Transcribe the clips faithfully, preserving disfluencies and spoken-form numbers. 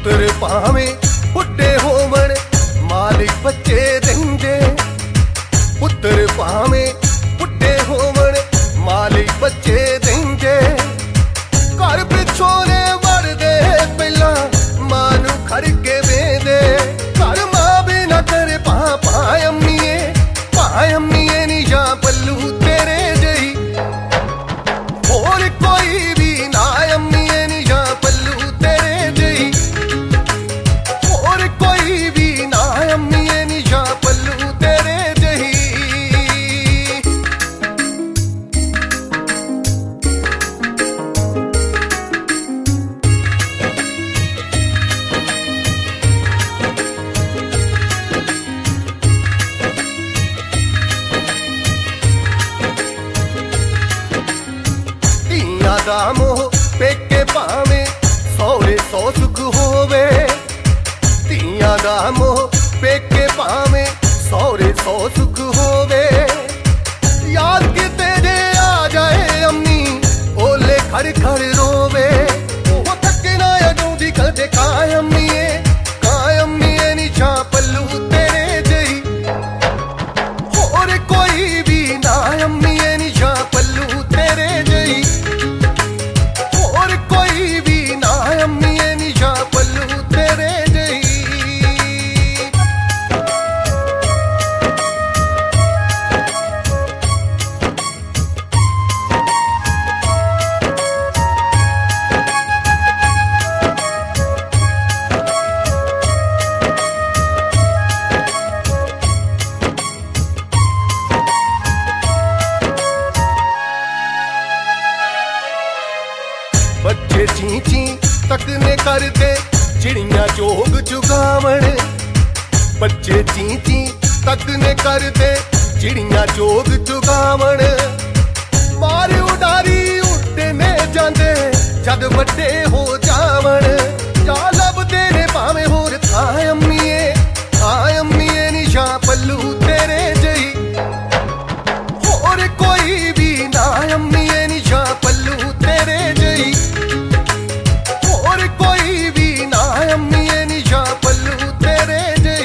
पुत्र पावे बुढ़े होवन मालिक बच्चे देंदे। पुत्र पावे बुढ़े होवन मालिक बच्चे देंदे। घर पिछोने वड़दे पहला मां नू खड़ के वेंदे। घर मां भी ना करे पा पाए अम्मीए पाए अम्मीए नी जा पल्लू तेरे जही और कोई भी ना अम्मीए नी जा पल्लू तेरे जही और कोई भी ना अम्मीए नी जा पल्लू तेरे जही। दा मोह पेके पावे सौरे सौ सुख होवे। तियां दा मोह पेके पावे सौरे सौ सुख होवे। याद के तेरे आ जाए अम्मी ओले खड़ खड़ रोवे। वो थके ना अडोंदी कदे काए अम्मीए काए अम्मीए नी जा पल्लू तेरे जही और कोई भी ना अम्मीए नी जा पल्लू तेरे जही और कोई भी ना अम्मीए नी जा पल्लू तेरे जही। बच्चे ची ची तकने करते चिड़िया जोग चुगावण। बच्चे ची ची तकने करते चिड़िया जोग चुगावण। मार उडारी उड़ने जांदे जद वड्डे हो जावण। जा लभदे ने भावे होर थाए अम्मीए थाए अम्मीए नी जा पल्लू तेरे जही और कोई भी ना अम्मीए नी जा पल्लू तेरे जही और कोई भी ना अम्मीए नी जा पल्लू तेरे जही।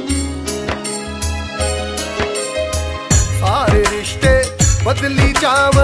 सारे रिश्ते बदली जाव